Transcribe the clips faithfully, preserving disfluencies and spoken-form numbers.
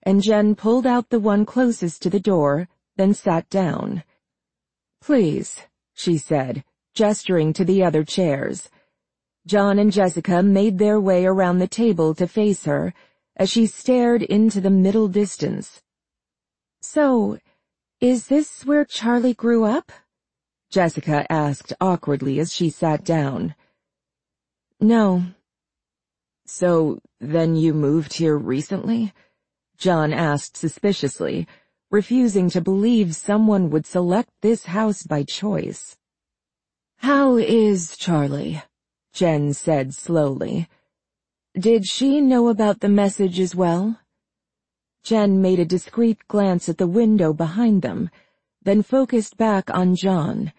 and Jen pulled out the one closest to the door, then sat down. "Please," she said, gesturing to the other chairs. John and Jessica made their way around the table to face her as she stared into the middle distance. "So, is this where Charlie grew up?" Jessica asked awkwardly as she sat down. "No." "So, then you moved here recently?" John asked suspiciously, refusing to believe someone would select this house by choice. "How is Charlie?" Jen said slowly. "Did she know about the message as well?" Jen made a discreet glance at the window behind them, then focused back on John.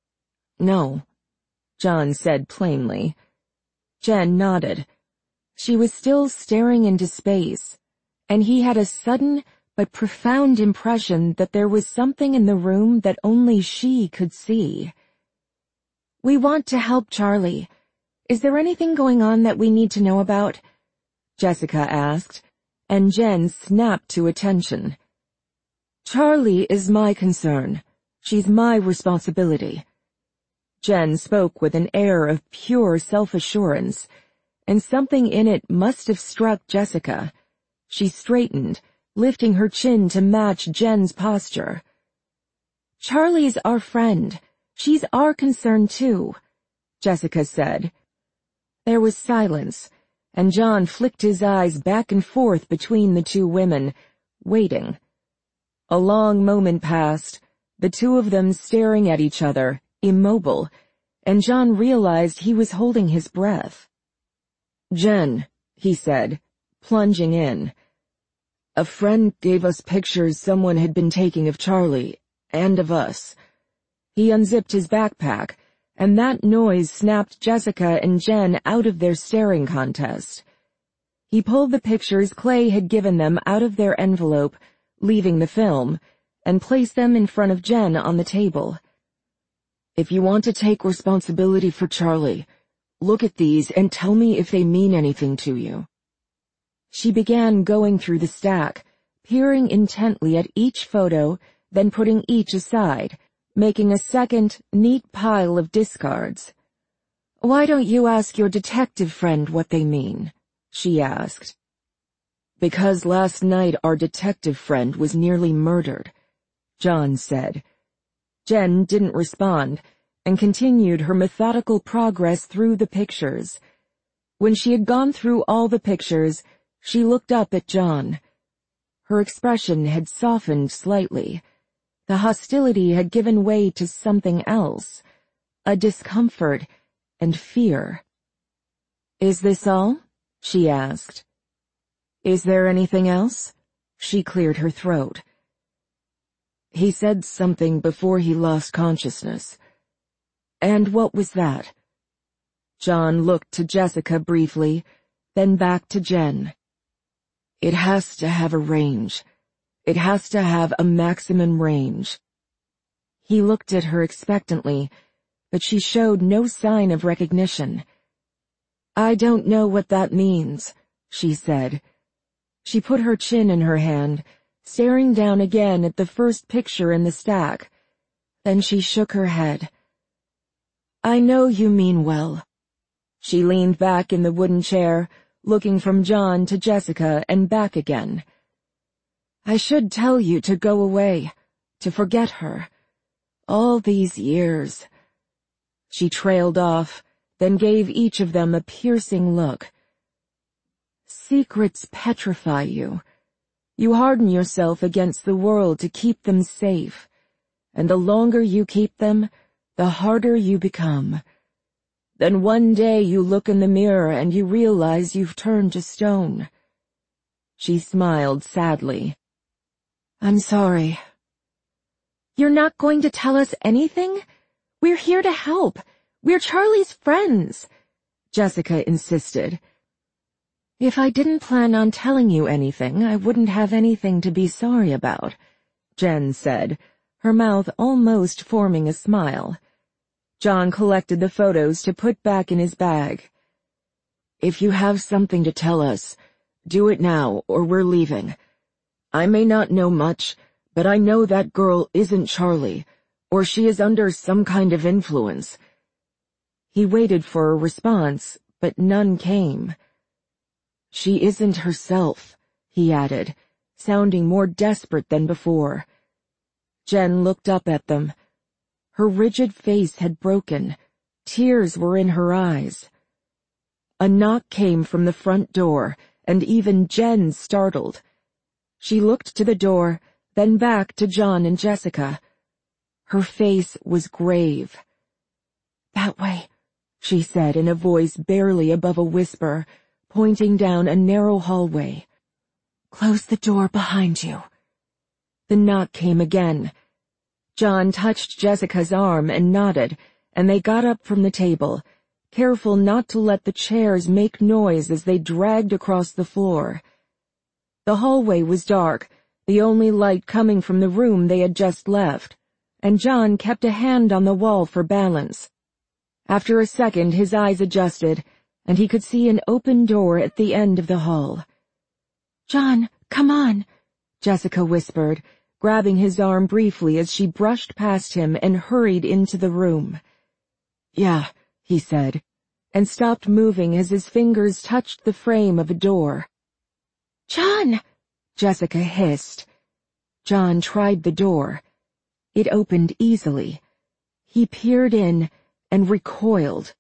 "No," John said plainly. Jen nodded. She was still staring into space, and he had a sudden but profound impression that there was something in the room that only she could see. "We want to help Charlie. Is there anything going on that we need to know about?" Jessica asked, and Jen snapped to attention. "Charlie is my concern. She's my responsibility." Jen spoke with an air of pure self-assurance, and something in it must have struck Jessica. She straightened, lifting her chin to match Jen's posture. "Charlie's our friend. She's our concern too," Jessica said. There was silence, and John flicked his eyes back and forth between the two women, waiting. A long moment passed, the two of them staring at each other, immobile, and John realized he was holding his breath. "Jen," he said, plunging in. "A friend gave us pictures someone had been taking of Charlie, and of us." He unzipped his backpack, and that noise snapped Jessica and Jen out of their staring contest. He pulled the pictures Clay had given them out of their envelope, leaving the film, and placed them in front of Jen on the table. "If you want to take responsibility for Charlie, look at these and tell me if they mean anything to you." She began going through the stack, peering intently at each photo, then putting each aside, making a second, neat pile of discards. "Why don't you ask your detective friend what they mean?" she asked. "Because last night our detective friend was nearly murdered," John said. Jen didn't respond, and continued her methodical progress through the pictures. When she had gone through all the pictures, she looked up at John. Her expression had softened slightly. The hostility had given way to something else, a discomfort and fear. "Is this all?" she asked. "Is there anything else?" She cleared her throat. "He said something before he lost consciousness." "And what was that?" John looked to Jessica briefly, then back to Jen. "It has to have a range. It has to have a maximum range." He looked at her expectantly, but she showed no sign of recognition. "I don't know what that means," she said. She put her chin in her hand, staring down again at the first picture in the stack. Then she shook her head. "I know you mean well." She leaned back in the wooden chair, looking from John to Jessica and back again. "I should tell you to go away, to forget her. All these years." She trailed off, then gave each of them a piercing look. "Secrets petrify you. You harden yourself against the world to keep them safe, and the longer you keep them, the harder you become. Then one day you look in the mirror and you realize you've turned to stone." She smiled sadly. "I'm sorry." "You're not going to tell us anything? We're here to help. We're Charlie's friends," Jessica insisted. "If I didn't plan on telling you anything, I wouldn't have anything to be sorry about," Jen said, her mouth almost forming a smile. John collected the photos to put back in his bag. "If you have something to tell us, do it now or we're leaving. I may not know much, but I know that girl isn't Charlie, or she is under some kind of influence." He waited for a response, but none came. "She isn't herself," he added, sounding more desperate than before. Jen looked up at them. Her rigid face had broken. Tears were in her eyes. A knock came from the front door, and even Jen startled. She looked to the door, then back to John and Jessica. Her face was grave. "That way," she said in a voice barely above a whisper, pointing down a narrow hallway. "Close the door behind you." The knock came again. John touched Jessica's arm and nodded, and they got up from the table, careful not to let the chairs make noise as they dragged across the floor. The hallway was dark, the only light coming from the room they had just left, and John kept a hand on the wall for balance. After a second his eyes adjusted, and he could see an open door at the end of the hall. "John, come on," Jessica whispered, grabbing his arm briefly as she brushed past him and hurried into the room. "Yeah," he said, and stopped moving as his fingers touched the frame of a door. "John!" Jessica hissed. John tried the door. It opened easily. He peered in and recoiled.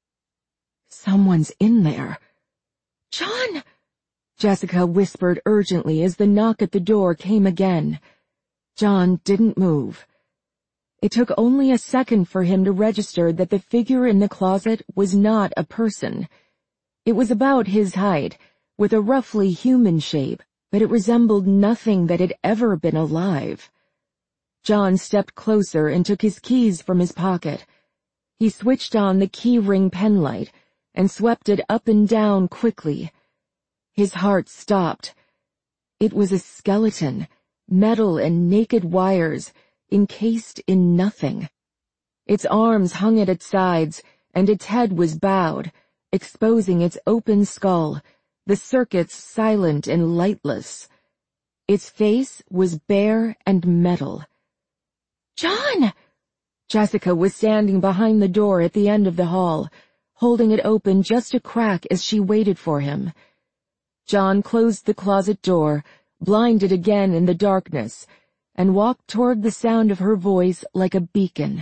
"Someone's in there." "John!" Jessica whispered urgently as the knock at the door came again. John didn't move. It took only a second for him to register that the figure in the closet was not a person. It was about his height, with a roughly human shape, but it resembled nothing that had ever been alive. John stepped closer and took his keys from his pocket. He switched on the key ring pen light and swept it up and down quickly. His heart stopped. It was a skeleton, metal and naked wires, encased in nothing. Its arms hung at its sides, and its head was bowed, exposing its open skull, the circuits silent and lightless. Its face was bare and metal. "John!" Jessica was standing behind the door at the end of the hall, holding it open just a crack as she waited for him. John closed the closet door, blinded again in the darkness, and walked toward the sound of her voice like a beacon.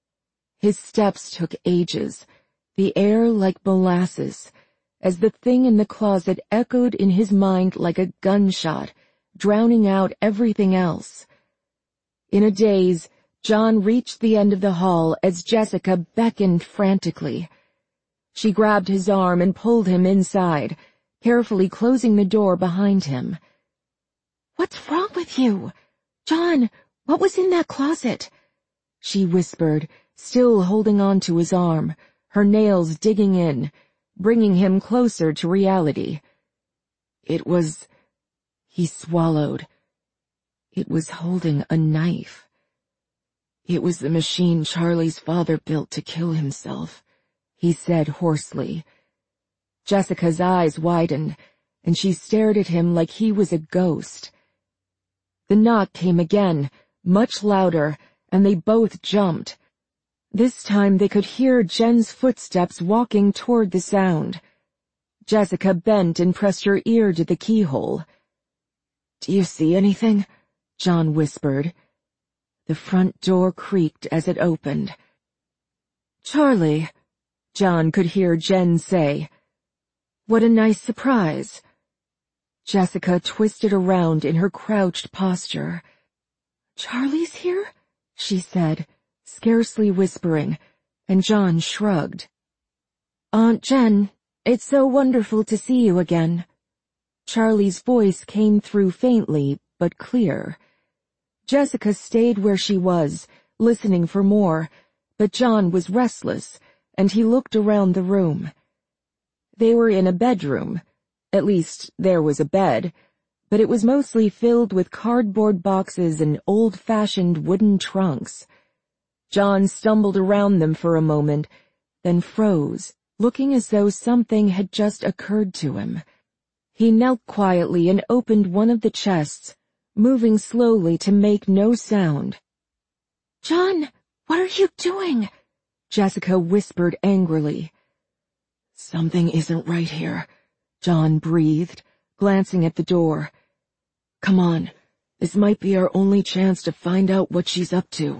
His steps took ages, the air like molasses, as the thing in the closet echoed in his mind like a gunshot, drowning out everything else. In a daze, John reached the end of the hall as Jessica beckoned frantically. She grabbed his arm and pulled him inside, carefully closing the door behind him. "What's wrong with you? John, what was in that closet?" she whispered, still holding on to his arm, her nails digging in, bringing him closer to reality. It was... He swallowed. It was holding a knife. "It was the machine Charlie's father built to kill himself," he said hoarsely. Jessica's eyes widened, and she stared at him like he was a ghost. The knock came again, much louder, and they both jumped. This time they could hear Jen's footsteps walking toward the sound. Jessica bent and pressed her ear to the keyhole. "Do you see anything?" John whispered. The front door creaked as it opened. "Charlie," John could hear Jen say. "What a nice surprise." Jessica twisted around in her crouched posture. "Charlie's here?" she said, scarcely whispering, and John shrugged. "Aunt Jen, it's so wonderful to see you again." Charlie's voice came through faintly, but clear. Jessica stayed where she was, listening for more, but John was restless, and he looked around the room. They were in a bedroom. At least, there was a bed, but it was mostly filled with cardboard boxes and old-fashioned wooden trunks. John stumbled around them for a moment, then froze, looking as though something had just occurred to him. He knelt quietly and opened one of the chests, moving slowly to make no sound. "John, what are you doing?" Jessica whispered angrily. "Something isn't right here," John breathed, glancing at the door. "Come on, this might be our only chance to find out what she's up to."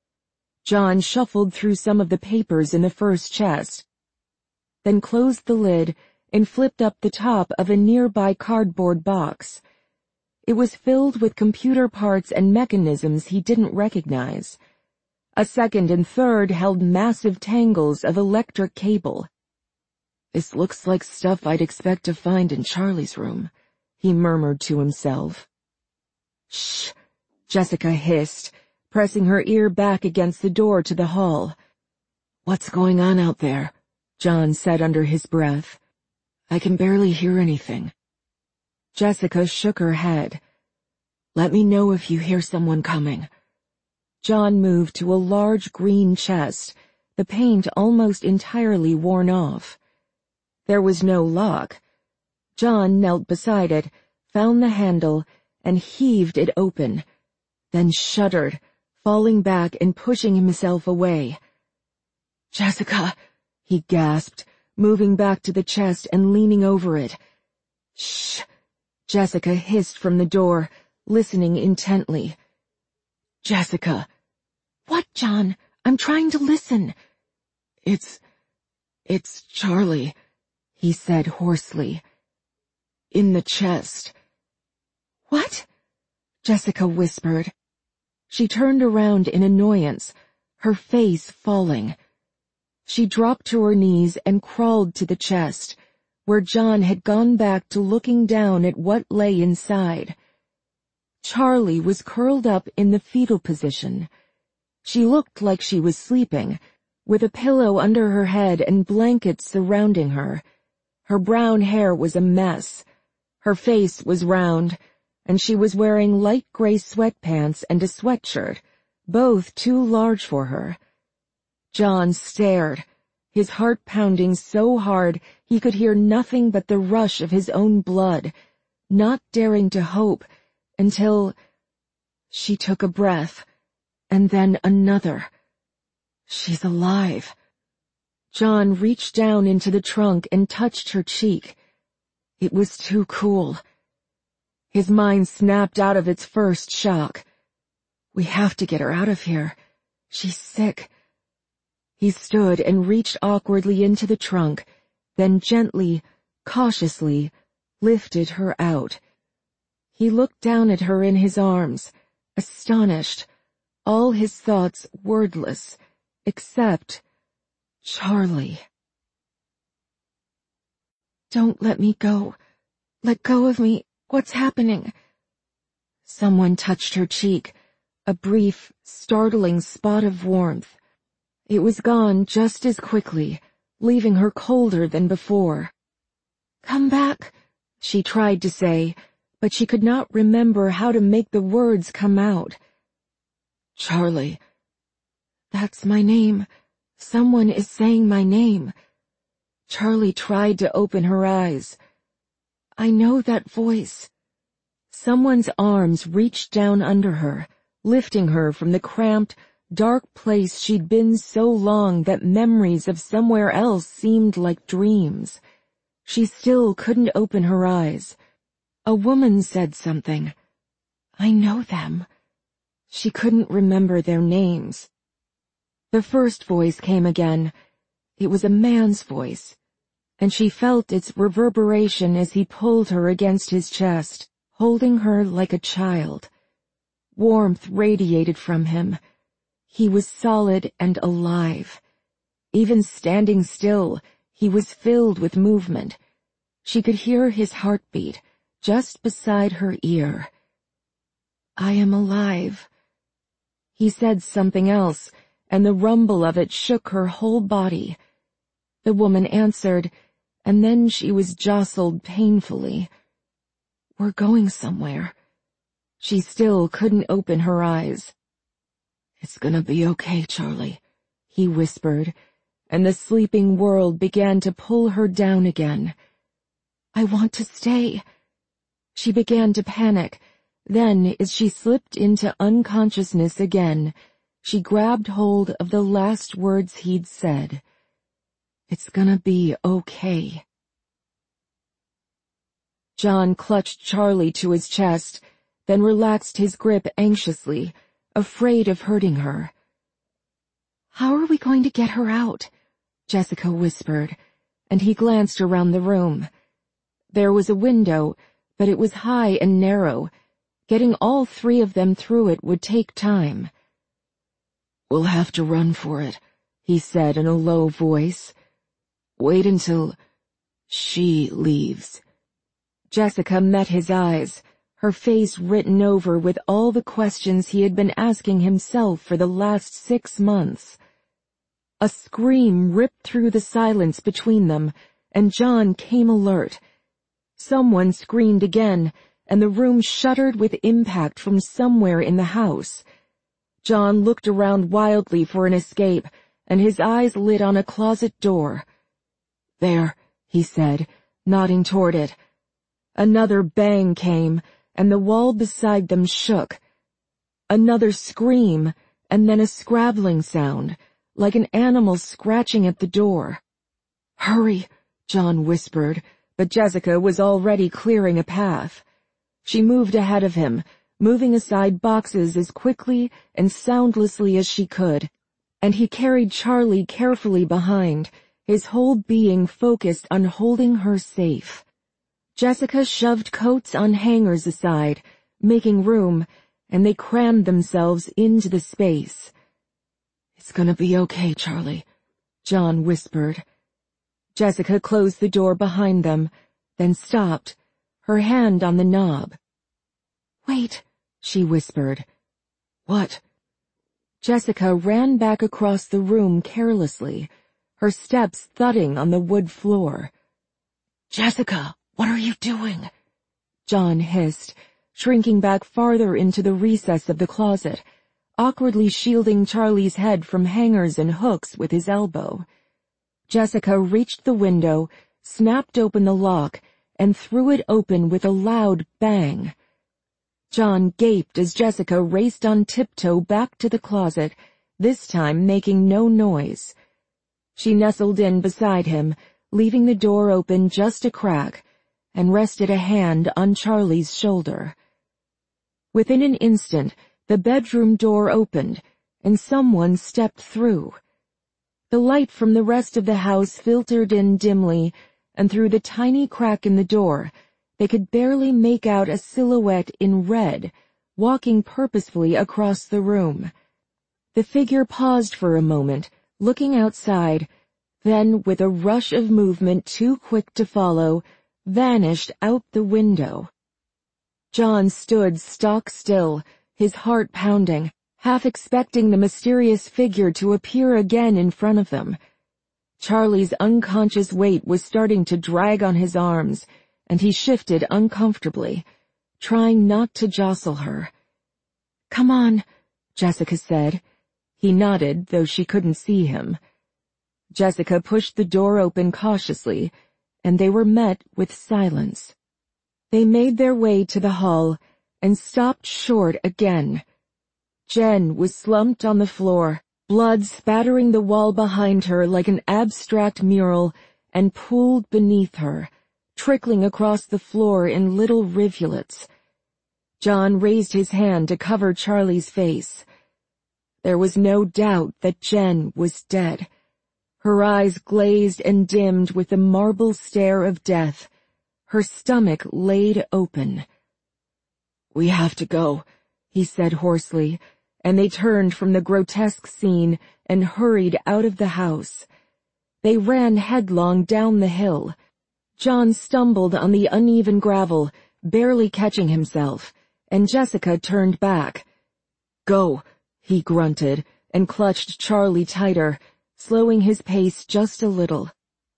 John shuffled through some of the papers in the first chest, then closed the lid and flipped up the top of a nearby cardboard box. It was filled with computer parts and mechanisms he didn't recognize. A second and third held massive tangles of electric cable. "This looks like stuff I'd expect to find in Charlie's room," he murmured to himself. "Shh," Jessica hissed, pressing her ear back against the door to the hall. "What's going on out there?" John said under his breath. "I can barely hear anything." Jessica shook her head. "Let me know if you hear someone coming." John moved to a large green chest, the paint almost entirely worn off. There was no lock. John knelt beside it, found the handle, and heaved it open, then shuddered, falling back and pushing himself away. "Jessica," he gasped, moving back to the chest and leaning over it. "Shh," Jessica hissed from the door, listening intently. "Jessica." "What, John? I'm trying to listen." It's... it's Charlie," he said hoarsely. "In the chest." "What?" Jessica whispered. She turned around in annoyance, her face falling. She dropped to her knees and crawled to the chest, where John had gone back to looking down at what lay inside. Charlie was curled up in the fetal position. She looked like she was sleeping, with a pillow under her head and blankets surrounding her. Her brown hair was a mess. Her face was round, and she was wearing light gray sweatpants and a sweatshirt, both too large for her. John stared, his heart pounding so hard he could hear nothing but the rush of his own blood, not daring to hope until... She took a breath, and then another. She's alive. John reached down into the trunk and touched her cheek. It was too cool. His mind snapped out of its first shock. "We have to get her out of here. She's sick." He stood and reached awkwardly into the trunk, then gently, cautiously, lifted her out. He looked down at her in his arms, astonished, all his thoughts wordless, except Charlie. "Don't let me go. Let go of me. What's happening?" Someone touched her cheek, a brief, startling spot of warmth. It was gone just as quickly, leaving her colder than before. "Come back," she tried to say, but she could not remember how to make the words come out. "Charlie." "That's my name. Someone is saying my name." Charlie tried to open her eyes. "I know that voice." Someone's arms reached down under her, lifting her from the cramped, dark place she'd been so long that memories of somewhere else seemed like dreams. She still couldn't open her eyes. A woman said something. "I know them." She couldn't remember their names. The first voice came again. It was a man's voice, and she felt its reverberation as he pulled her against his chest, holding her like a child. Warmth radiated from him. He was solid and alive. Even standing still, he was filled with movement. She could hear his heartbeat just beside her ear. "I am alive." He said something else, and the rumble of it shook her whole body. The woman answered, and then she was jostled painfully. "We're going somewhere." She still couldn't open her eyes. "It's gonna be okay, Charlie," he whispered, and the sleeping world began to pull her down again. "I want to stay." She began to panic, Then, as she slipped into unconsciousness again, she grabbed hold of the last words he'd said. "It's gonna be okay." John clutched Charlie to his chest, then relaxed his grip anxiously, afraid of hurting her. "How are we going to get her out?" Jessica whispered, and he glanced around the room. There was a window, but it was high and narrow. Getting all three of them through it would take time. "We'll have to run for it," he said in a low voice. "Wait until she leaves." Jessica met his eyes, her face written over with all the questions he had been asking himself for the last six months. A scream ripped through the silence between them, and John came alert. Someone screamed again, and the room shuddered with impact from somewhere in the house. John looked around wildly for an escape, and his eyes lit on a closet door. "There," he said, nodding toward it. Another bang came, and the wall beside them shook. Another scream, and then a scrabbling sound, like an animal scratching at the door. "Hurry," John whispered, but Jessica was already clearing a path. She moved ahead of him, moving aside boxes as quickly and soundlessly as she could, and he carried Charlie carefully behind, his whole being focused on holding her safe. Jessica shoved coats on hangers aside, making room, and they crammed themselves into the space. "It's gonna be okay, Charlie," John whispered. Jessica closed the door behind them, then stopped, her hand on the knob. "Wait," she whispered. "What?" Jessica ran back across the room carelessly, her steps thudding on the wood floor. "Jessica, what are you doing?" John hissed, shrinking back farther into the recess of the closet, awkwardly shielding Charlie's head from hangers and hooks with his elbow. Jessica reached the window, snapped open the lock, and threw it open with a loud bang. John gaped as Jessica raced on tiptoe back to the closet, this time making no noise. She nestled in beside him, leaving the door open just a crack, and rested a hand on Charlie's shoulder. Within an instant, the bedroom door opened, and someone stepped through. The light from the rest of the house filtered in dimly, and through the tiny crack in the door, they could barely make out a silhouette in red, walking purposefully across the room. The figure paused for a moment, looking outside, then, with a rush of movement too quick to follow, vanished out the window. John stood stock still, his heart pounding, half expecting the mysterious figure to appear again in front of them. Charlie's unconscious weight was starting to drag on his arms, and he shifted uncomfortably, trying not to jostle her. "Come on," Jessica said. He nodded, though she couldn't see him. Jessica pushed the door open cautiously, and they were met with silence. They made their way to the hall, and stopped short again. Jen was slumped on the floor, blood spattering the wall behind her like an abstract mural, and pooled beneath her, trickling across the floor in little rivulets. John raised his hand to cover Charlie's face. There was no doubt that Jen was dead. Her eyes glazed and dimmed with the marble stare of death, her stomach laid open. "We have to go," he said hoarsely, and they turned from the grotesque scene and hurried out of the house. They ran headlong down the hill. John stumbled on the uneven gravel, barely catching himself, and Jessica turned back. "Go," he grunted, and clutched Charlie tighter, slowing his pace just a little.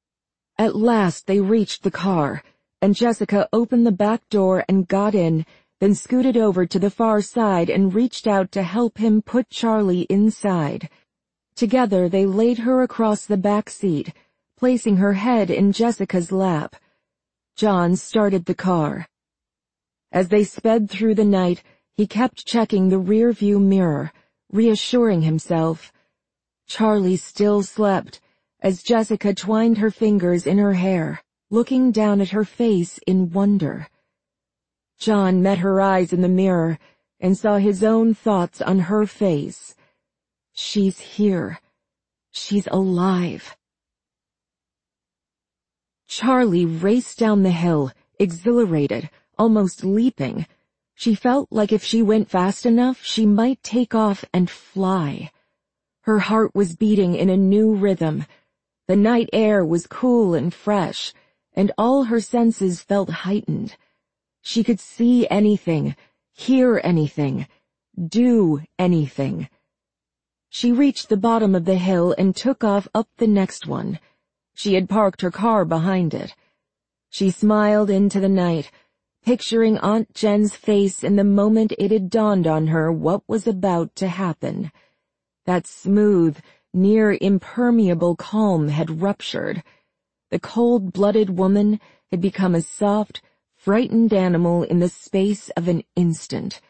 At last they reached the car, and Jessica opened the back door and got in, then scooted over to the far side and reached out to help him put Charlie inside. Together they laid her across the back seat, placing her head in Jessica's lap. John started the car. As they sped through the night, he kept checking the rear-view mirror, reassuring himself. Charlie still slept, as Jessica twined her fingers in her hair, looking down at her face in wonder. John met her eyes in the mirror and saw his own thoughts on her face. She's here. She's alive. Charlie raced down the hill, exhilarated, almost leaping. She felt like if she went fast enough, she might take off and fly. Her heart was beating in a new rhythm. The night air was cool and fresh, and all her senses felt heightened. She could see anything, hear anything, do anything. She reached the bottom of the hill and took off up the next one. She had parked her car behind it. She smiled into the night, picturing Aunt Jen's face in the moment it had dawned on her what was about to happen. That smooth, near impermeable calm had ruptured. The cold-blooded woman had become a soft, frightened animal in the space of an instant.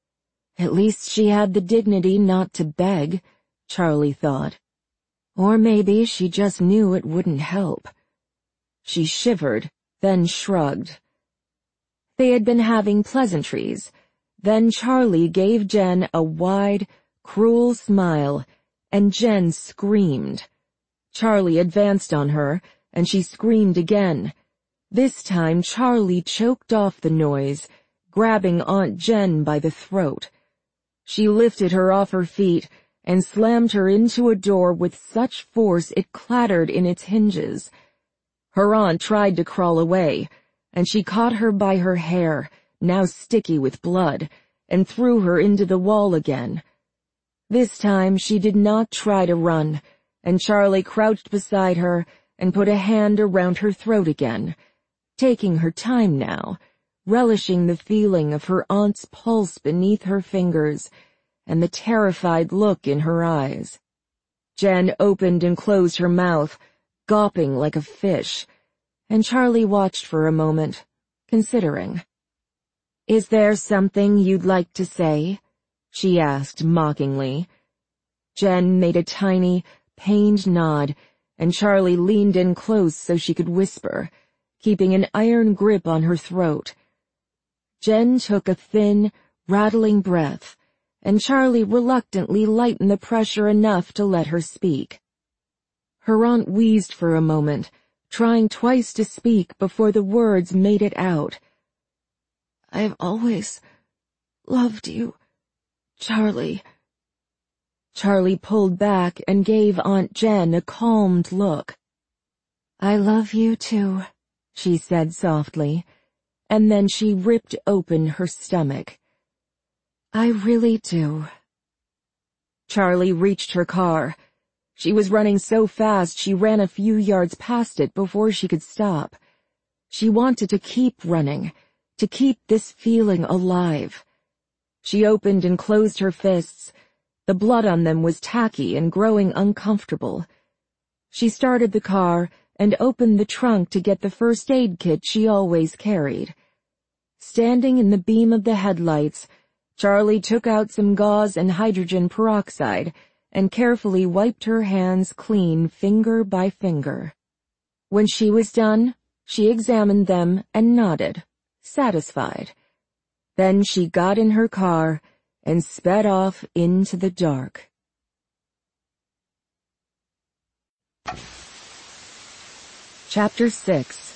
At least she had the dignity not to beg, Charlie thought. Or maybe she just knew it wouldn't help. She shivered, then shrugged. They had been having pleasantries. Then Charlie gave Jen a wide, cruel smile, and Jen screamed. Charlie advanced on her, and she screamed again. This time Charlie choked off the noise, grabbing Aunt Jen by the throat. She lifted her off her feet and slammed her into a door with such force it clattered in its hinges. Her aunt tried to crawl away, and she caught her by her hair, now sticky with blood, and threw her into the wall again. This time she did not try to run, and Charlie crouched beside her and put a hand around her throat again, taking her time now, relishing the feeling of her aunt's pulse beneath her fingers and the terrified look in her eyes. Jen opened and closed her mouth, gawping like a fish, and Charlie watched for a moment, considering. "Is there something you'd like to say?" she asked mockingly. Jen made a tiny, pained nod, and Charlie leaned in close so she could whisper, keeping an iron grip on her throat. Jen took a thin, rattling breath, and Charlie reluctantly lightened the pressure enough to let her speak. Her aunt wheezed for a moment, trying twice to speak before the words made it out. "I've always loved you, Charlie." Charlie pulled back and gave Aunt Jen a calmed look. "I love you too," she said softly, and then she ripped open her stomach. "I really do." Charlie reached her car. She was running so fast she ran a few yards past it before she could stop. She wanted to keep running, to keep this feeling alive. She opened and closed her fists. The blood on them was tacky and growing uncomfortable. She started the car and opened the trunk to get the first aid kit she always carried. Standing in the beam of the headlights, Charlie took out some gauze and hydrogen peroxide and carefully wiped her hands clean finger by finger. When she was done, she examined them and nodded, satisfied. Then she got in her car and sped off into the dark. Chapter six.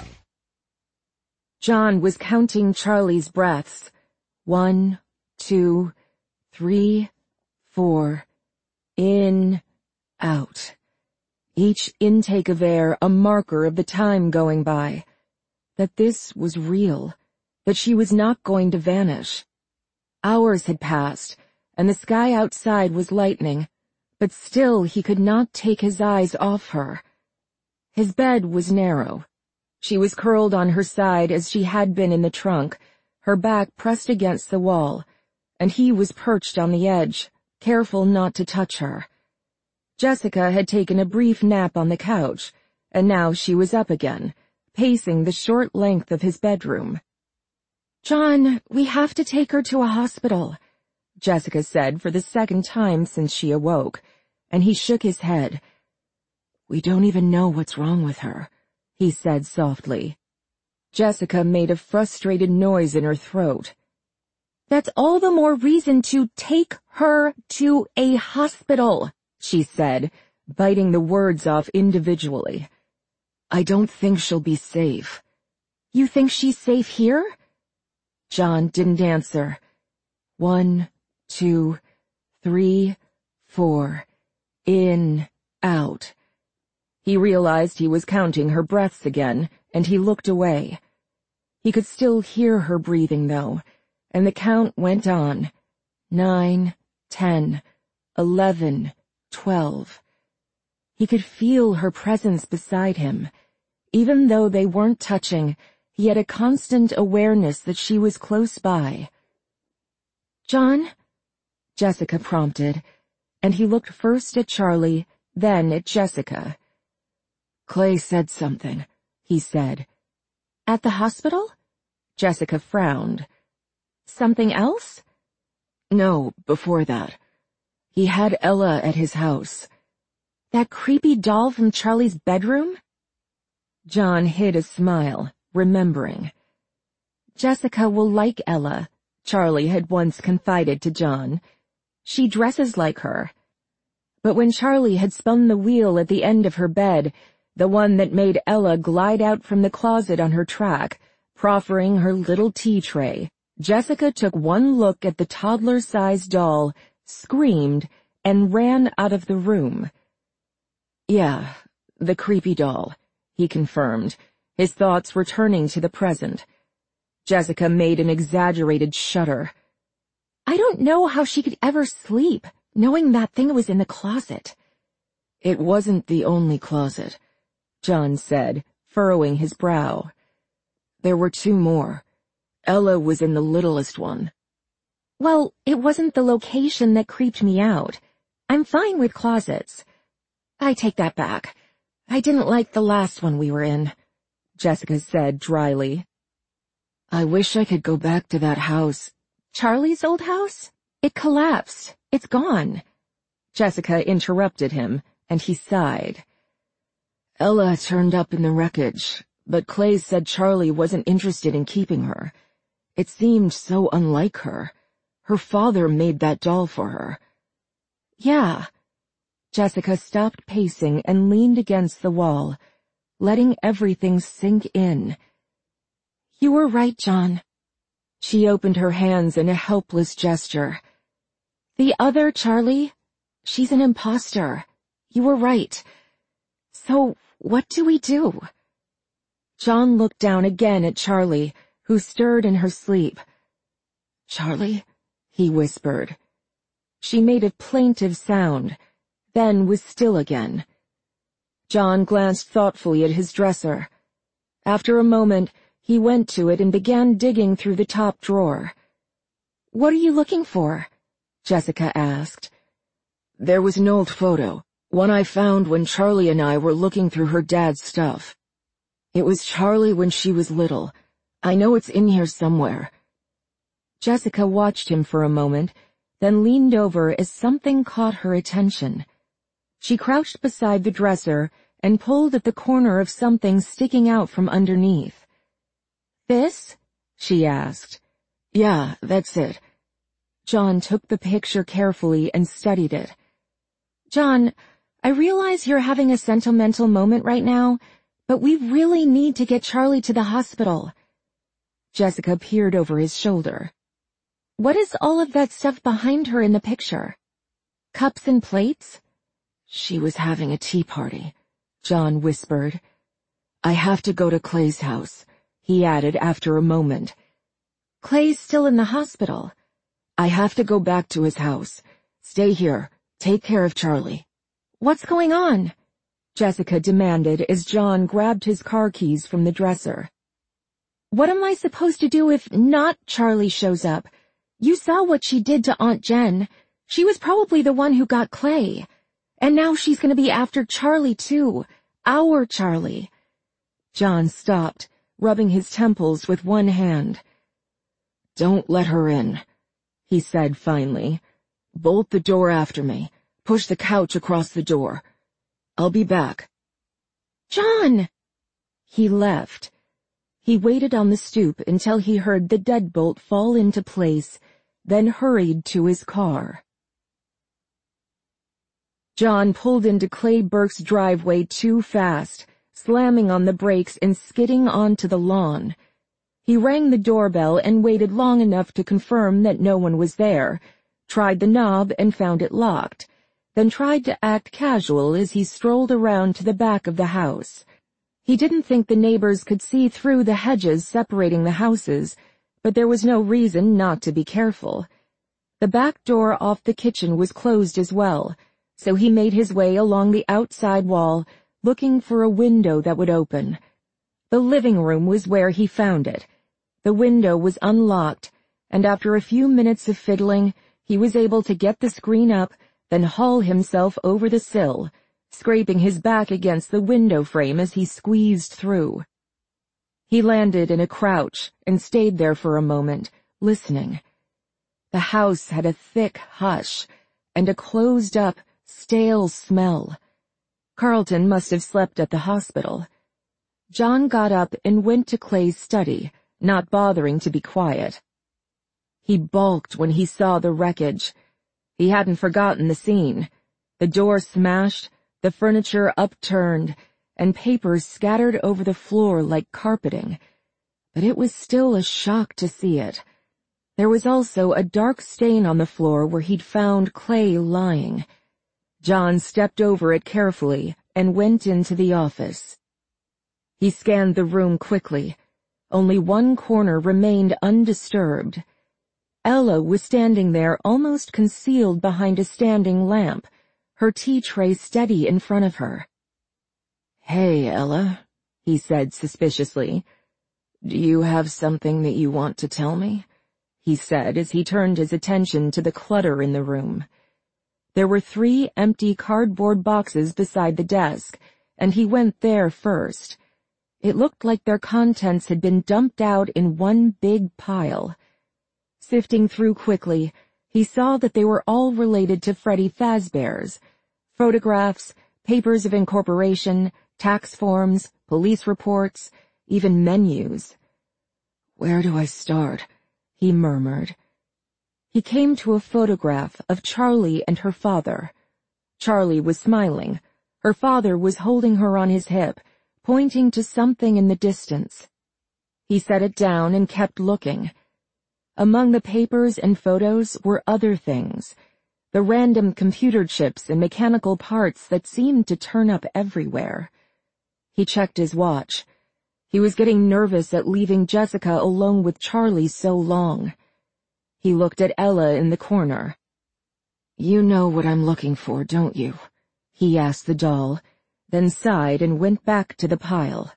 John was counting Charlie's breaths. One, two, three, four. In, out. Each intake of air a marker of the time going by. That this was real. That she was not going to vanish. Hours had passed, and the sky outside was lightening, but still he could not take his eyes off her. His bed was narrow. She was curled on her side as she had been in the trunk, her back pressed against the wall, and he was perched on the edge, careful not to touch her. Jessica had taken a brief nap on the couch, and now she was up again, pacing the short length of his bedroom. "John, we have to take her to a hospital," Jessica said for the second time since she awoke, and he shook his head. "We don't even know what's wrong with her," he said softly. Jessica made a frustrated noise in her throat. "That's all the more reason to take her to a hospital," she said, biting the words off individually. "I don't think she'll be safe." "You think she's safe here?" John didn't answer. One, two, three, four. In, out. He realized he was counting her breaths again, and he looked away. He could still hear her breathing, though, and the count went on. Nine, ten, eleven, twelve. He could feel her presence beside him. Even though they weren't touching, he had a constant awareness that she was close by. "John?" Jessica prompted, and he looked first at Charlie, then at Jessica. "Clay said something," he said. "At the hospital?" Jessica frowned. "Something else?" "No, before that. He had Ella at his house." "That creepy doll from Charlie's bedroom?" John hid a smile, remembering. "Jessica will like Ella," Charlie had once confided to John. "She dresses like her." But when Charlie had spun the wheel at the end of her bed, the one that made Ella glide out from the closet on her track, proffering her little tea tray, Jessica took one look at the toddler-sized doll, screamed, and ran out of the room. "Yeah, the creepy doll," he confirmed, his thoughts returning to the present. Jessica made an exaggerated shudder. "I don't know how she could ever sleep, knowing that thing was in the closet." "It wasn't the only closet," John said, furrowing his brow. "There were two more. Ella was in the littlest one." "Well, it wasn't the location that creeped me out. I'm fine with closets." "I take that back. I didn't like the last one we were in," Jessica said dryly. "I wish I could go back to that house." "Charlie's old house? It collapsed. It's gone." Jessica interrupted him, and he sighed. "Ella turned up in the wreckage, but Clay said Charlie wasn't interested in keeping her. It seemed so unlike her. Her father made that doll for her." "Yeah." Jessica stopped pacing and leaned against the wall, letting everything sink in. "You were right, John." She opened her hands in a helpless gesture. "The other Charlie? She's an imposter. You were right. So, what do we do?" John looked down again at Charlie, who stirred in her sleep. "Charlie?" he whispered. She made a plaintive sound, then was still again. John glanced thoughtfully at his dresser. After a moment, he went to it and began digging through the top drawer. "What are you looking for?" Jessica asked. "There was an old photo, one I found when Charlie and I were looking through her dad's stuff. It was Charlie when she was little. I know it's in here somewhere." Jessica watched him for a moment, then leaned over as something caught her attention. She crouched beside the dresser and pulled at the corner of something sticking out from underneath. "This?" she asked. "Yeah, that's it." John took the picture carefully and studied it. "John, I realize you're having a sentimental moment right now, but we really need to get Charlie to the hospital." Jessica peered over his shoulder. "What is all of that stuff behind her in the picture? Cups and plates?" "She was having a tea party," John whispered. "I have to go to Clay's house," he added after a moment. "Clay's still in the hospital." "I have to go back to his house. Stay here. Take care of Charlie." "What's going on?" Jessica demanded as John grabbed his car keys from the dresser. "What am I supposed to do if not Charlie shows up? You saw what she did to Aunt Jen. She was probably the one who got Clay. And now she's going to be after Charlie, too. Our Charlie." John stopped, rubbing his temples with one hand. "Don't let her in," he said finally. "Bolt the door after me. Push the couch across the door. I'll be back." "John!" He left. He waited on the stoop until he heard the deadbolt fall into place, then hurried to his car. John pulled into Clay Burke's driveway too fast, slamming on the brakes and skidding onto the lawn. He rang the doorbell and waited long enough to confirm that no one was there, tried the knob and found it locked, then tried to act casual as he strolled around to the back of the house. He didn't think the neighbors could see through the hedges separating the houses, but there was no reason not to be careful. The back door off the kitchen was closed as well, so he made his way along the outside wall, looking for a window that would open. The living room was where he found it. The window was unlocked, and after a few minutes of fiddling, he was able to get the screen up, then haul himself over the sill, scraping his back against the window frame as he squeezed through. He landed in a crouch and stayed there for a moment, listening. The house had a thick hush and a closed-up, stale smell. Carlton must have slept at the hospital. John got up and went to Clay's study, not bothering to be quiet. He balked when he saw the wreckage. He hadn't forgotten the scene. The door smashed, the furniture upturned, and papers scattered over the floor like carpeting. But it was still a shock to see it. There was also a dark stain on the floor where he'd found Clay lying. John stepped over it carefully and went into the office. He scanned the room quickly. Only one corner remained undisturbed. Ella was standing there almost concealed behind a standing lamp, her tea tray steady in front of her. "Hey, Ella," he said suspiciously. "Do you have something that you want to tell me?" he said as he turned his attention to the clutter in the room. There were three empty cardboard boxes beside the desk, and he went there first. It looked like their contents had been dumped out in one big pile. Sifting through quickly, he saw that they were all related to Freddie Fazbear's. Photographs, papers of incorporation, tax forms, police reports, even menus. "Where do I start?" he murmured. He came to a photograph of Charlie and her father. Charlie was smiling. Her father was holding her on his hip, pointing to something in the distance. He set it down and kept looking. Among the papers and photos were other things, the random computer chips and mechanical parts that seemed to turn up everywhere. He checked his watch. He was getting nervous at leaving Jessica alone with Charlie so long. He looked at Ella in the corner. "You know what I'm looking for, don't you?" he asked the doll, then sighed and went back to the pile.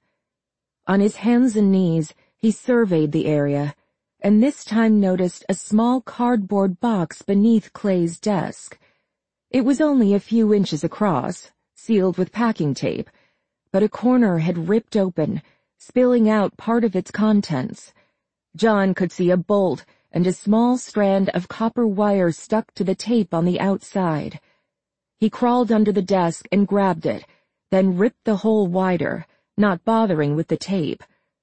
On his hands and knees, he surveyed the area, and this time noticed a small cardboard box beneath Clay's desk. It was only a few inches across, sealed with packing tape, but a corner had ripped open, spilling out part of its contents. John could see a bolt and a small strand of copper wire stuck to the tape on the outside. He crawled under the desk and grabbed it, then ripped the hole wider, not bothering with the tape.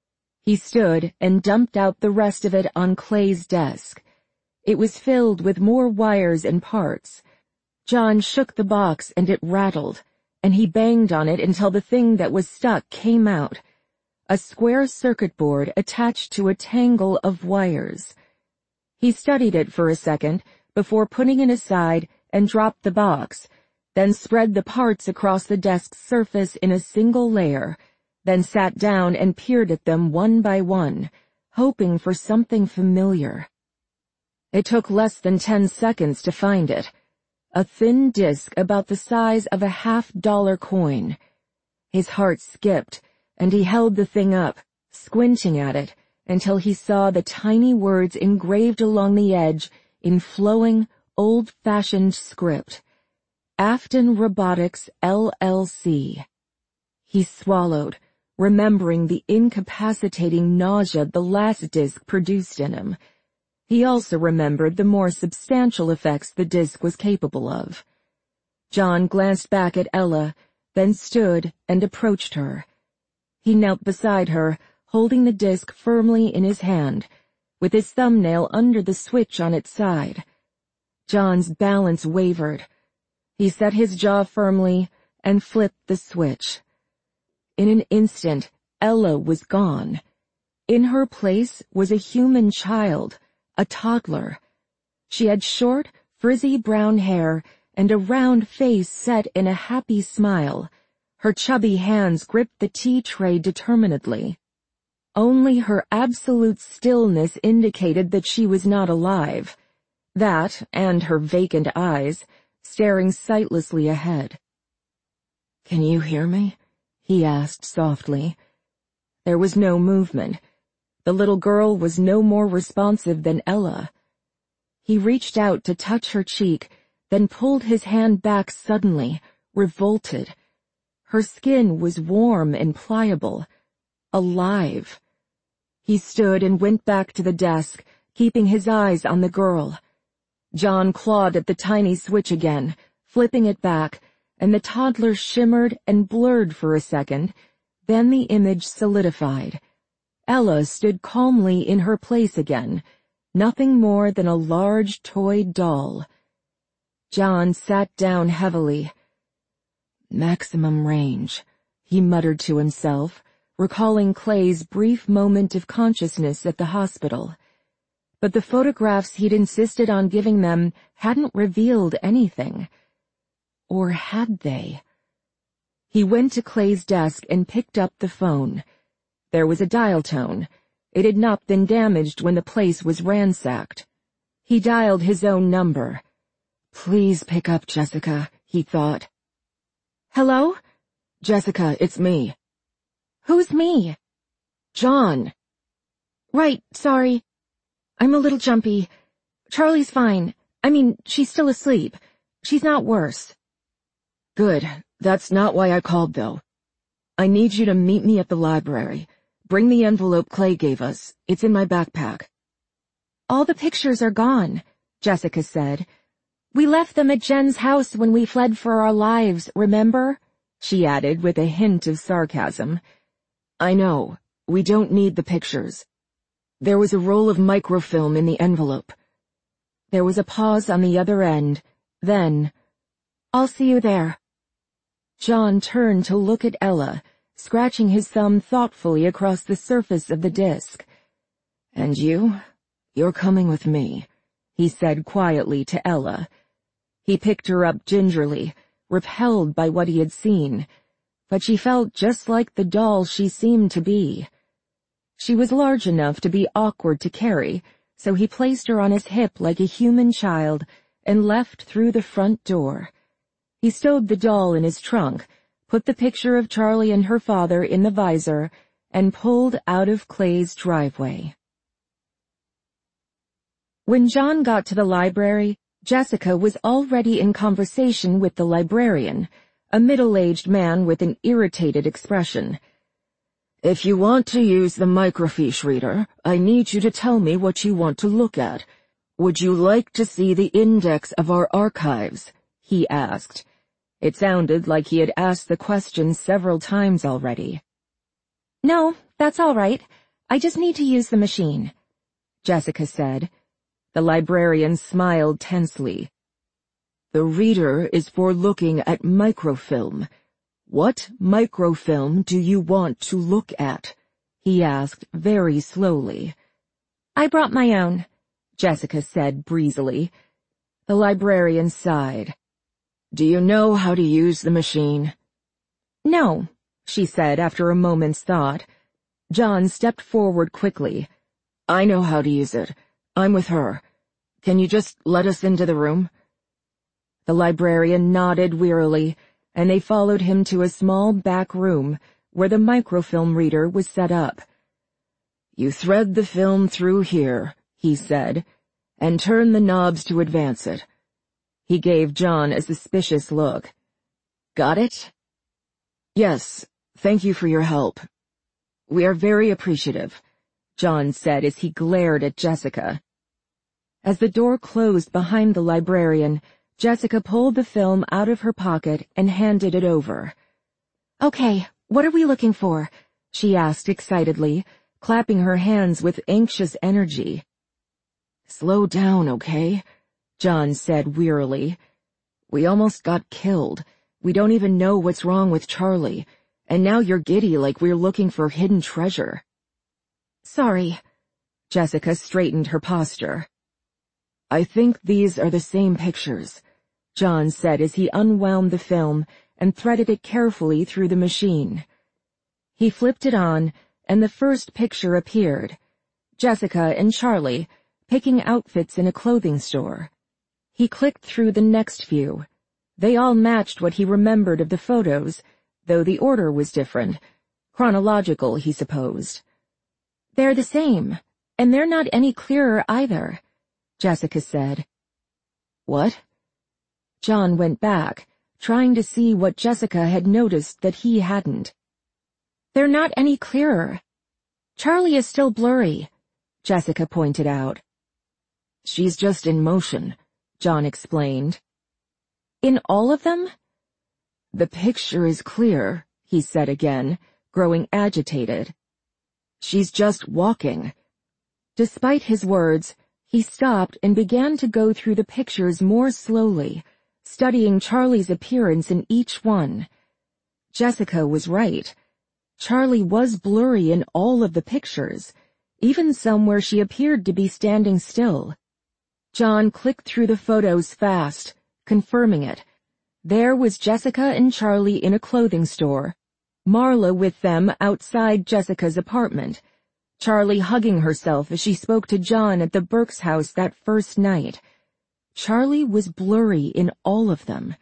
He stood and dumped out the rest of it on Clay's desk. It was filled with more wires and parts. John shook the box and it rattled, and he banged on it until the thing that was stuck came out. A square circuit board attached to a tangle of wires. He studied it for a second before putting it aside and dropped the box, then spread the parts across the desk's surface in a single layer, then sat down and peered at them one by one, hoping for something familiar. It took less than ten seconds to find it. A thin disc about the size of a half-dollar coin. His heart skipped, and he held the thing up, squinting at it, until he saw the tiny words engraved along the edge in flowing, old-fashioned script. Afton Robotics, L L C. He swallowed, remembering the incapacitating nausea the last disc produced in him. He also remembered the more substantial effects the disc was capable of. John glanced back at Ella, then stood and approached her. He knelt beside her, holding the disc firmly in his hand, with his thumbnail under the switch on its side. John's balance wavered. He set his jaw firmly and flipped the switch. In an instant, Ella was gone. In her place was a human child, a toddler. She had short, frizzy brown hair and a round face set in a happy smile. Her chubby hands gripped the tea tray determinedly. Only her absolute stillness indicated that she was not alive. That, and her vacant eyes, staring sightlessly ahead. "Can you hear me?" he asked softly. There was no movement. The little girl was no more responsive than Ella. He reached out to touch her cheek, then pulled his hand back suddenly, revolted. Her skin was warm and pliable, alive. He stood and went back to the desk, keeping his eyes on the girl. John clawed at the tiny switch again, flipping it back, and the toddler shimmered and blurred for a second. Then the image solidified. Ella stood calmly in her place again, nothing more than a large toy doll. John sat down heavily. "Maximum range," he muttered to himself, recalling Clay's brief moment of consciousness at the hospital. But the photographs he'd insisted on giving them hadn't revealed anything. Or had they? He went to Clay's desk and picked up the phone. There was a dial tone. It had not been damaged when the place was ransacked. He dialed his own number. "Please pick up, Jessica," he thought. "Hello?" "Jessica, it's me." "Who's me?" "John." "Right, sorry. I'm a little jumpy. Charlie's fine. I mean, she's still asleep. She's not worse." "Good. That's not why I called, though. I need you to meet me at the library. Bring the envelope Clay gave us. It's in my backpack." "All the pictures are gone," Jessica said. "We left them at Jen's house when we fled for our lives, remember?" she added with a hint of sarcasm. "I know. We don't need the pictures. There was a roll of microfilm in the envelope." There was a pause on the other end. Then, "I'll see you there." John turned to look at Ella, scratching his thumb thoughtfully across the surface of the disc. "And you? You're coming with me," he said quietly to Ella. He picked her up gingerly, repelled by what he had seen, but she felt just like the doll she seemed to be. She was large enough to be awkward to carry, so he placed her on his hip like a human child and left through the front door. He stowed the doll in his trunk, put the picture of Charlie and her father in the visor, and pulled out of Clay's driveway. When John got to the library, Jessica was already in conversation with the librarian, a middle-aged man with an irritated expression. "If you want to use the microfiche reader, I need you to tell me what you want to look at. Would you like to see the index of our archives?" he asked. It sounded like he had asked the question several times already. "No, that's all right. I just need to use the machine," Jessica said. The librarian smiled tensely. "The reader is for looking at microfilm. What microfilm do you want to look at?" he asked very slowly. "I brought my own," Jessica said breezily. The librarian sighed. "Do you know how to use the machine?" "No," she said after a moment's thought. John stepped forward quickly. "I know how to use it. I'm with her. Can you just let us into the room?" The librarian nodded wearily, and they followed him to a small back room where the microfilm reader was set up. "You thread the film through here," he said, "and turn the knobs to advance it." He gave John a suspicious look. "Got it?" "Yes, thank you for your help." "We are very appreciative," John said as he glared at Jessica. As the door closed behind the librarian, Jessica pulled the film out of her pocket and handed it over. "Okay, what are we looking for?" she asked excitedly, clapping her hands with anxious energy. "Slow down, okay?" John said wearily. "We almost got killed. We don't even know what's wrong with Charlie, and now you're giddy like we're looking for hidden treasure." "Sorry." Jessica straightened her posture. "I think these are the same pictures," John said as he unwound the film and threaded it carefully through the machine. He flipped it on, and the first picture appeared. Jessica and Charlie, picking outfits in a clothing store. He clicked through the next few. They all matched what he remembered of the photos, though the order was different. Chronological, he supposed. "They're the same, and they're not any clearer either," Jessica said. "What?" John went back, trying to see what Jessica had noticed that he hadn't. "They're not any clearer. Charlie is still blurry," Jessica pointed out. "She's just in motion," John explained. "In all of them?" "The picture is clear," he said again, growing agitated. "She's just walking." Despite his words, he stopped and began to go through the pictures more slowly, studying Charlie's appearance in each one. Jessica was right. Charlie was blurry in all of the pictures, even some where she appeared to be standing still. John clicked through the photos fast, confirming it. There was Jessica and Charlie in a clothing store, Marla with them outside Jessica's apartment, Charlie hugging herself as she spoke to John at the Burke's house that first night. Charlie was blurry in all of them.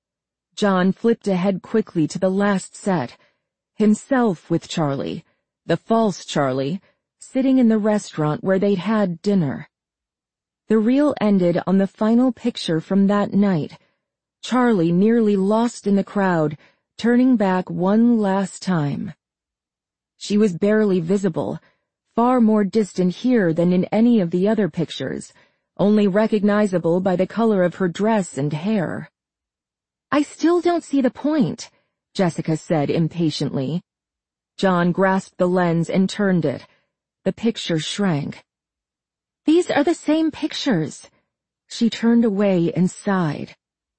John flipped ahead quickly to the last set, himself with Charlie, the false Charlie, sitting in the restaurant where they'd had dinner. The reel ended on the final picture from that night, Charlie nearly lost in the crowd, turning back one last time. She was barely visible, far more distant here than in any of the other pictures, only recognizable by the color of her dress and hair. "I still don't see the point," Jessica said impatiently. John grasped the lens and turned it. The picture shrank. "These are the same pictures." She turned away and sighed.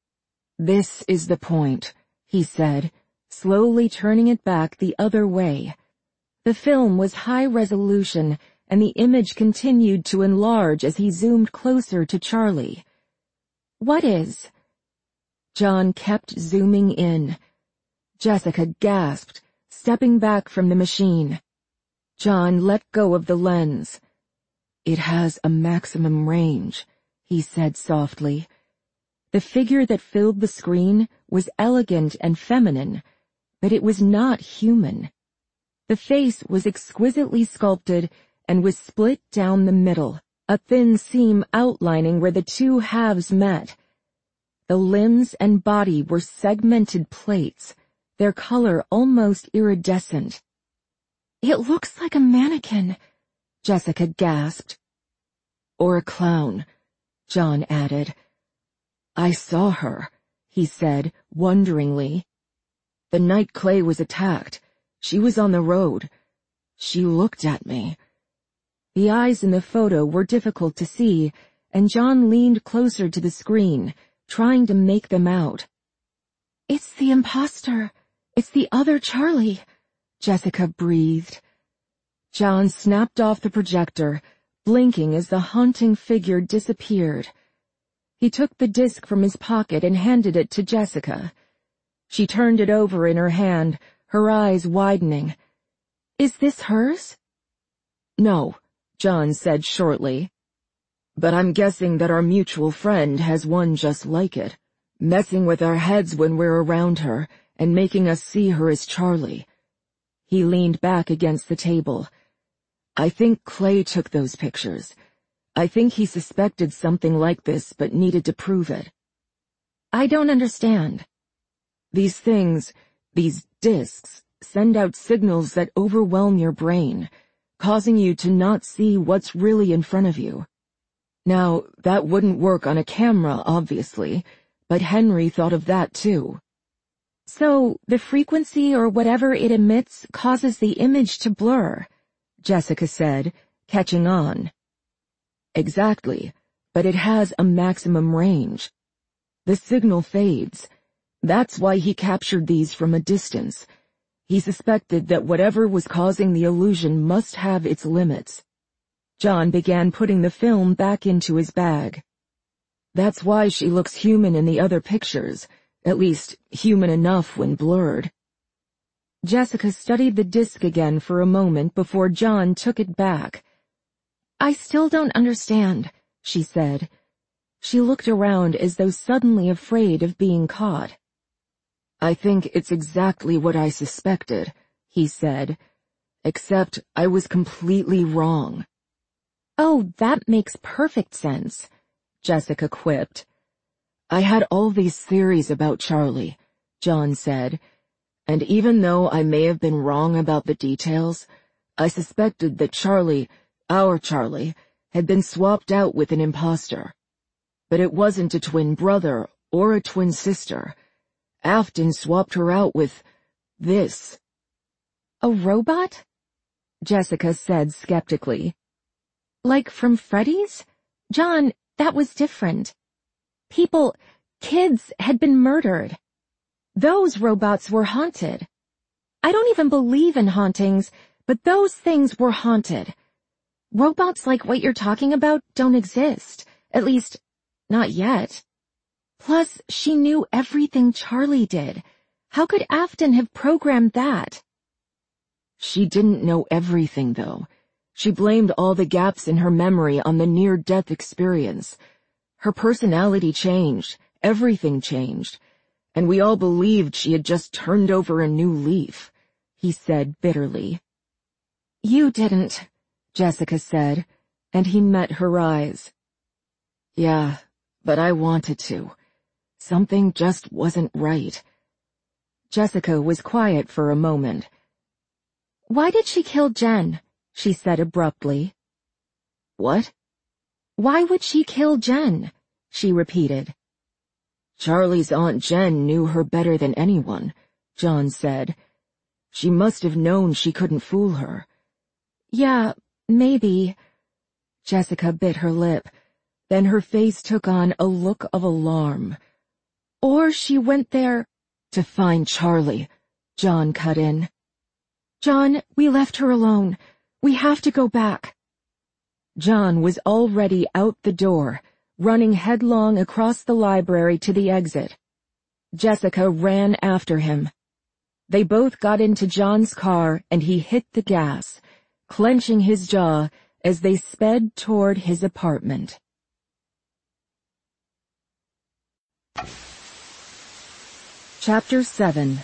"This is the point," he said, slowly turning it back the other way. The film was high resolution, and the image continued to enlarge as he zoomed closer to Charlie. "What is?" John kept zooming in. Jessica gasped, stepping back from the machine. John let go of the lens. "It has a maximum range," he said softly. The figure that filled the screen was elegant and feminine, but it was not human. The face was exquisitely sculpted and was split down the middle, a thin seam outlining where the two halves met. The limbs and body were segmented plates, their color almost iridescent. "It looks like a mannequin," Jessica gasped. "Or a clown," John added. "I saw her," he said, wonderingly. "The night Clay was attacked. She was on the road. She looked at me." The eyes in the photo were difficult to see, and John leaned closer to the screen, trying to make them out. "It's the imposter. It's the other Charlie," Jessica breathed. John snapped off the projector, blinking as the haunting figure disappeared. He took the disc from his pocket and handed it to Jessica. She turned it over in her hand, her eyes widening. "Is this hers?" "No," John said shortly. "But I'm guessing that our mutual friend has one just like it, messing with our heads when we're around her and making us see her as Charlie." He leaned back against the table. "I think Clay took those pictures. I think he suspected something like this but needed to prove it." "I don't understand." "These things, these discs, send out signals that overwhelm your brain, causing you to not see what's really in front of you. Now, that wouldn't work on a camera, obviously, but Henry thought of that too. So, the frequency or whatever it emits causes the image to blur, Jessica said, catching on. Exactly, but it has a maximum range. The signal fades. That's why he captured these from a distance. He suspected that whatever was causing the illusion must have its limits. John began putting the film back into his bag. That's why she looks human in the other pictures, at least human enough when blurred. Jessica studied the disc again for a moment before John took it back. I still don't understand, she said. She looked around as though suddenly afraid of being caught. I think it's exactly what I suspected, he said, except I was completely wrong. Oh, that makes perfect sense, Jessica quipped. I had all these theories about Charlie, John said, and even though I may have been wrong about the details, I suspected that Charlie, our Charlie, had been swapped out with an imposter. But it wasn't a twin brother or a twin sister. Afton swapped her out with this. A robot? Jessica said skeptically. Like from Freddy's? John, that was different. People, kids, had been murdered. Those robots were haunted. I don't even believe in hauntings, but those things were haunted. Robots like what you're talking about don't exist. At least, not yet. Plus, she knew everything Charlie did. How could Afton have programmed that? She didn't know everything, though. She blamed all the gaps in her memory on the near-death experience. Her personality changed, everything changed, and we all believed she had just turned over a new leaf, he said bitterly. You didn't, Jessica said, and he met her eyes. Yeah, but I wanted to. Something just wasn't right. Jessica was quiet for a moment. Why did she kill Jen? She said abruptly. What? Why would she kill Jen? She repeated. Charlie's Aunt Jen knew her better than anyone, John said. She must have known she couldn't fool her. Yeah, maybe. Jessica bit her lip. Then her face took on a look of alarm. Or she went there to find Charlie, John cut in. John, we left her alone. We have to go back. John was already out the door, running headlong across the library to the exit. Jessica ran after him. They both got into John's car and he hit the gas, clenching his jaw as they sped toward his apartment. Chapter seven.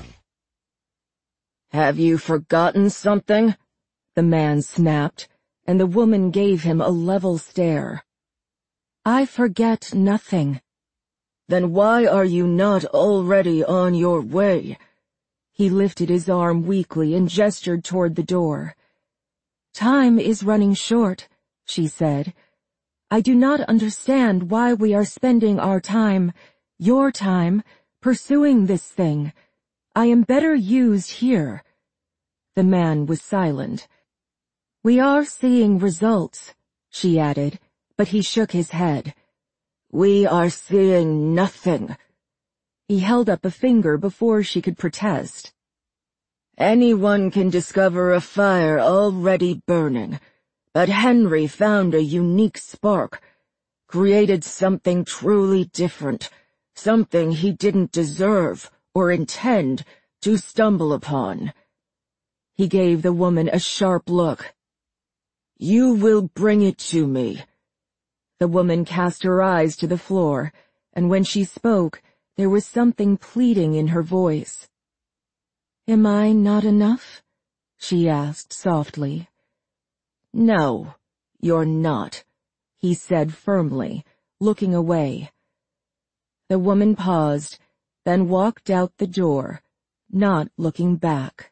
Have you forgotten something? The man snapped, and the woman gave him a level stare. I forget nothing. Then why are you not already on your way? He lifted his arm weakly and gestured toward the door. Time is running short, she said. I do not understand why we are spending our time, your time, pursuing this thing. I am better used here. The man was silent. We are seeing results, she added, but he shook his head. We are seeing nothing. He held up a finger before she could protest. Anyone can discover a fire already burning, but Henry found a unique spark, created something truly different, something he didn't deserve or intend to stumble upon. He gave the woman a sharp look. You will bring it to me. The woman cast her eyes to the floor, and when she spoke, there was something pleading in her voice. Am I not enough? She asked softly. No, you're not, he said firmly, looking away. The woman paused, then walked out the door, not looking back.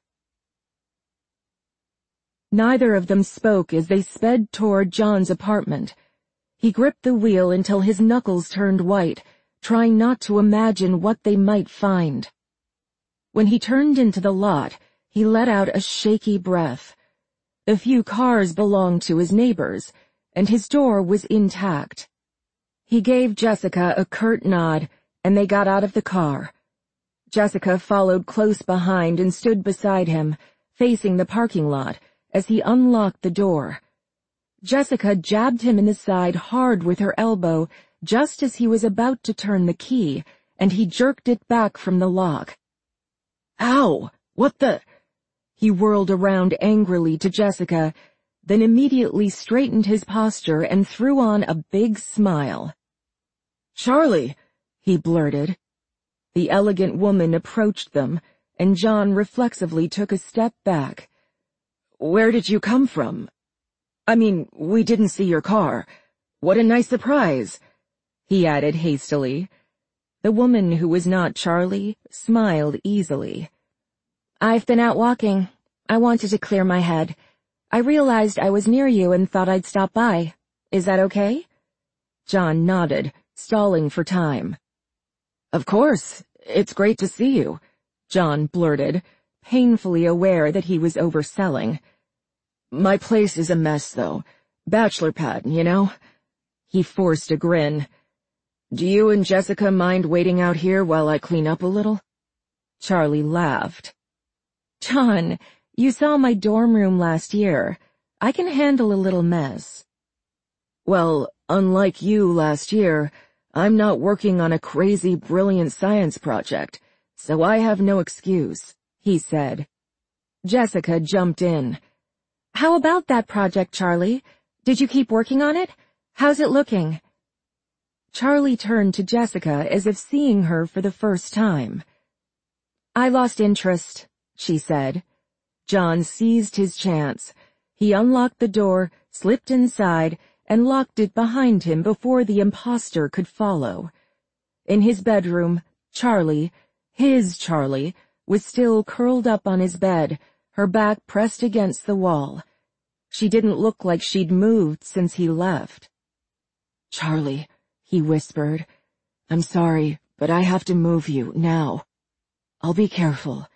Neither of them spoke as they sped toward John's apartment. He gripped the wheel until his knuckles turned white, trying not to imagine what they might find. When he turned into the lot, he let out a shaky breath. The few cars belonged to his neighbors, and his door was intact. He gave Jessica a curt nod, and they got out of the car. Jessica followed close behind and stood beside him, facing the parking lot, as he unlocked the door. Jessica jabbed him in the side hard with her elbow just as he was about to turn the key, and he jerked it back from the lock. "Ow! What the—" He whirled around angrily to Jessica, then immediately straightened his posture and threw on a big smile. "Charlie," he blurted. The elegant woman approached them, and John reflexively took a step back. "Where did you come from? I mean, we didn't see your car. What a nice surprise," he added hastily. The woman, who was not Charlie, smiled easily. "I've been out walking. I wanted to clear my head. I realized I was near you and thought I'd stop by. Is that okay?" John nodded, stalling for time. "Of course. It's great to see you," John blurted, painfully aware that he was overselling. "My place is a mess, though. Bachelor pad, you know?" He forced a grin. "Do you and Jessica mind waiting out here while I clean up a little?" Charlie laughed. "John, you saw my dorm room last year. I can handle a little mess." "Well, unlike you last year, I'm not working on a crazy, brilliant science project, so I have no excuse," he said. Jessica jumped in. "How about that project, Charlie? Did you keep working on it? How's it looking?" Charlie turned to Jessica as if seeing her for the first time. "I lost interest," she said. John seized his chance. He unlocked the door, slipped inside, and locked it behind him before the imposter could follow. In his bedroom, Charlie, his Charlie, was still curled up on his bed, her back pressed against the wall. She didn't look like she'd moved since he left. "Charlie," he whispered, "I'm sorry, but I have to move you, now. I'll be careful."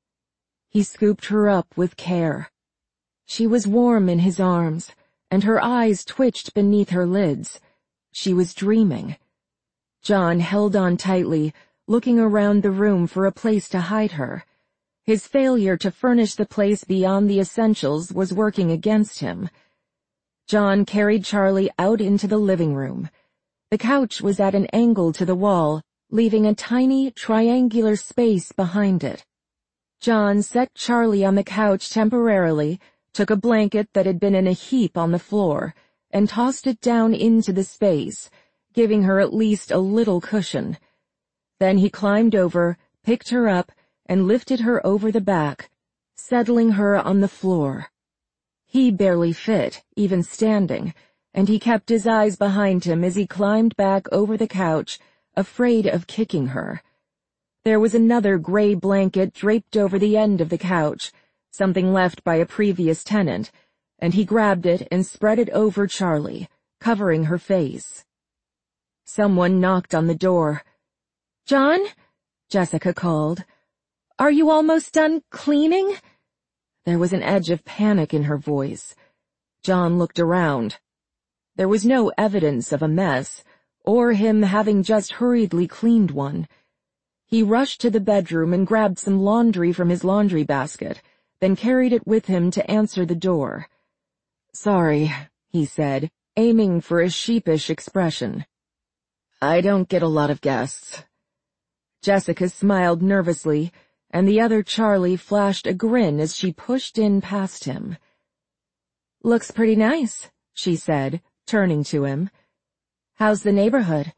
He scooped her up with care. She was warm in his arms, and her eyes twitched beneath her lids. She was dreaming. John held on tightly, looking around the room for a place to hide her. His failure to furnish the place beyond the essentials was working against him. John carried Charlie out into the living room. The couch was at an angle to the wall, leaving a tiny, triangular space behind it. John set Charlie on the couch temporarily, took a blanket that had been in a heap on the floor, and tossed it down into the space, giving her at least a little cushion. Then he climbed over, picked her up, and lifted her over the back, settling her on the floor. He barely fit, even standing, and he kept his eyes behind him as he climbed back over the couch, afraid of kicking her. There was another gray blanket draped over the end of the couch, something left by a previous tenant, and he grabbed it and spread it over Charlie, covering her face. Someone knocked on the door. "John?" Jessica called. "Are you almost done cleaning?" There was an edge of panic in her voice. John looked around. There was no evidence of a mess, or him having just hurriedly cleaned one. He rushed to the bedroom and grabbed some laundry from his laundry basket, then carried it with him to answer the door. "Sorry," he said, aiming for a sheepish expression. "I don't get a lot of guests." Jessica smiled nervously, and the other Charlie flashed a grin as she pushed in past him. "Looks pretty nice," she said, turning to him. "How's the neighborhood?"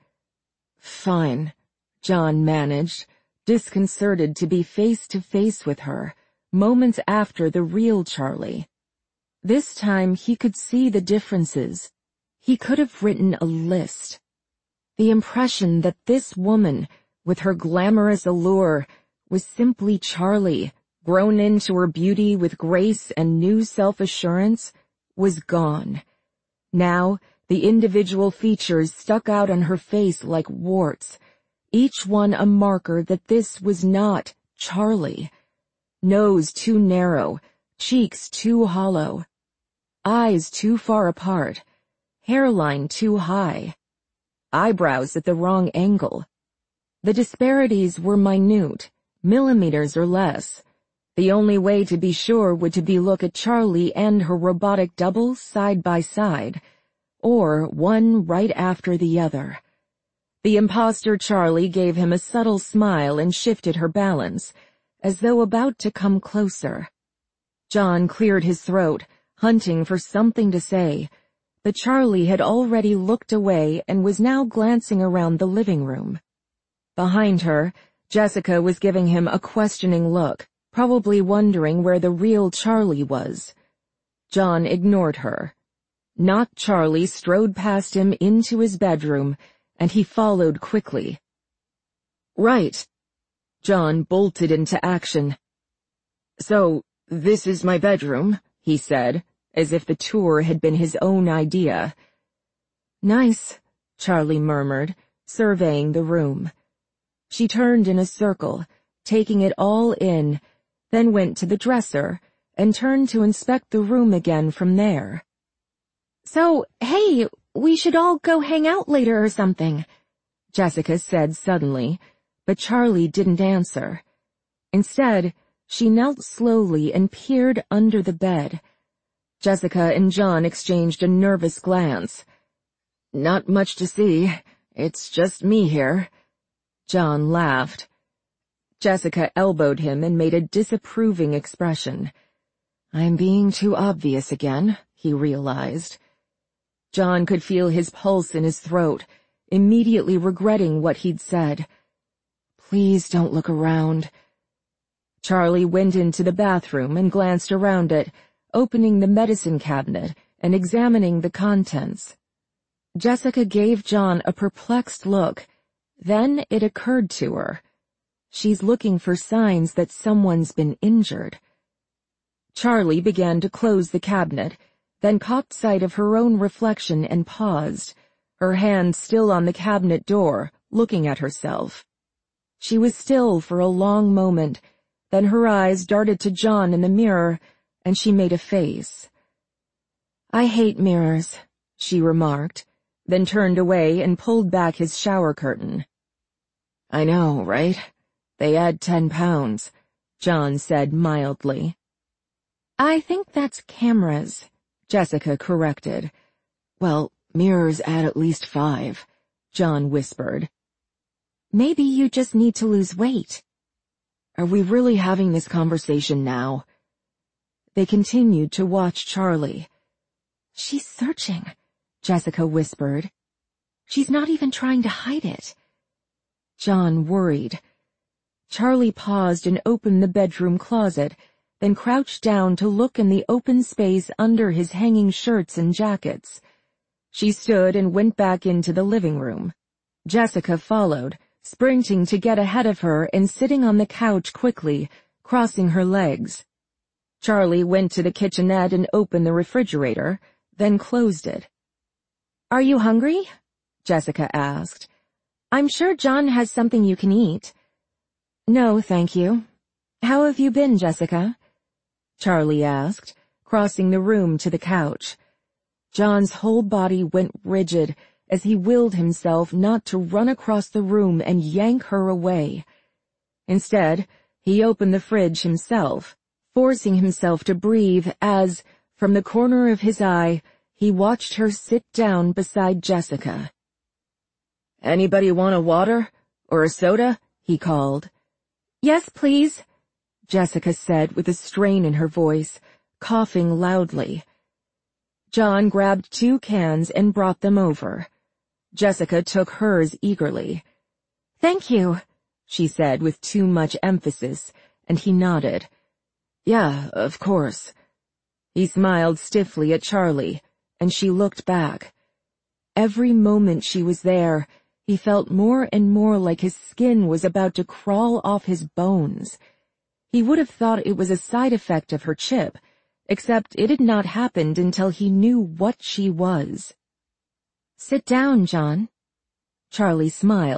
"Fine," John managed, disconcerted to be face to face with her, moments after the real Charlie. This time he could see the differences. He could have written a list. The impression that this woman, with her glamorous allure, was simply Charlie, grown into her beauty with grace and new self-assurance, was gone. Now The individual features stuck out on her face like warts, each one a marker that this was not Charlie. Nose too narrow, cheeks too hollow, eyes too far apart, hairline too high, eyebrows at the wrong angle. The disparities were minute, millimeters or less. The only way to be sure would to be look at Charlie and her robotic double side by side, or one right after the other. The imposter Charlie gave him a subtle smile and shifted her balance, as though about to come closer. John cleared his throat, hunting for something to say, but Charlie had already looked away and was now glancing around the living room. Behind her, Jessica was giving him a questioning look, probably wondering where the real Charlie was. John ignored her. Not Charlie strode past him into his bedroom, and he followed quickly. "Right." John bolted into action. "So, this is my bedroom," he said, as if the tour had been his own idea. "Nice," Charlie murmured, surveying the room. She turned in a circle, taking it all in, then went to the dresser, and turned to inspect the room again from there. "So, hey, we should all go hang out later or something," Jessica said suddenly, but Charlie didn't answer. Instead, she knelt slowly and peered under the bed. Jessica and John exchanged a nervous glance. "Not much to see. It's just me here." John laughed. Jessica elbowed him and made a disapproving expression. "I'm being too obvious again," he realized. John could feel his pulse in his throat, immediately regretting what he'd said. "Please don't look around." Charlie went into the bathroom and glanced around it, opening the medicine cabinet and examining the contents. Jessica gave John a perplexed look. Then it occurred to her. She's looking for signs that someone's been injured. Charlie began to close the cabinet, then caught sight of her own reflection and paused, her hand still on the cabinet door, looking at herself. She was still for a long moment, then her eyes darted to John in the mirror, and she made a face. "I hate mirrors," she remarked, then turned away and pulled back his shower curtain. "I know, right? They add ten pounds, John said mildly. "I think that's cameras," Jessica corrected. "Well, mirrors add at least five," John whispered. "Maybe you just need to lose weight." "Are we really having this conversation now?" They continued to watch Charlie. "She's searching," Jessica whispered. "She's not even trying to hide it." John worried. Charlie paused and opened the bedroom closet, then crouched down to look in the open space under his hanging shirts and jackets. She stood and went back into the living room. Jessica followed, sprinting to get ahead of her and sitting on the couch quickly, crossing her legs. Charlie went to the kitchenette and opened the refrigerator, then closed it. "Are you hungry?" Jessica asked. "I'm sure John has something you can eat." "No, thank you. How have you been, Jessica?" Charlie asked, crossing the room to the couch. John's whole body went rigid as he willed himself not to run across the room and yank her away. Instead, he opened the fridge himself, forcing himself to breathe as, from the corner of his eye, he watched her sit down beside Jessica. "Anybody want a water? Or a soda?" he called. "Yes, please," Jessica said with a strain in her voice, coughing loudly. John grabbed two cans and brought them over. Jessica took hers eagerly. "Thank you," she said with too much emphasis, and he nodded. "Yeah, of course." He smiled stiffly at Charlie, and she looked back. Every moment she was there, he felt more and more like his skin was about to crawl off his bones. He would have thought it was a side effect of her chip, except it had not happened until he knew what she was. Sit down, John. Charlie smiled.